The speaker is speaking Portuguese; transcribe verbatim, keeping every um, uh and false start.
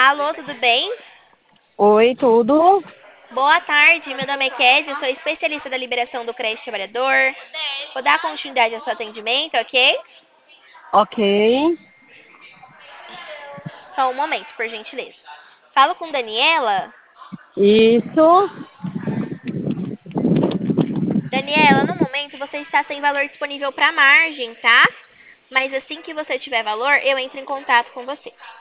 Alô, tudo bem? Oi, tudo? Boa tarde, meu nome é Kézia, sou especialista da liberação do crédito trabalhador. Vou dar continuidade ao seu atendimento, ok? Ok. Só um momento, por gentileza. Falo com Daniela. Isso. Daniela, no momento você está sem valor disponível para margem, tá? Mas assim que você tiver valor, eu entro em contato com você.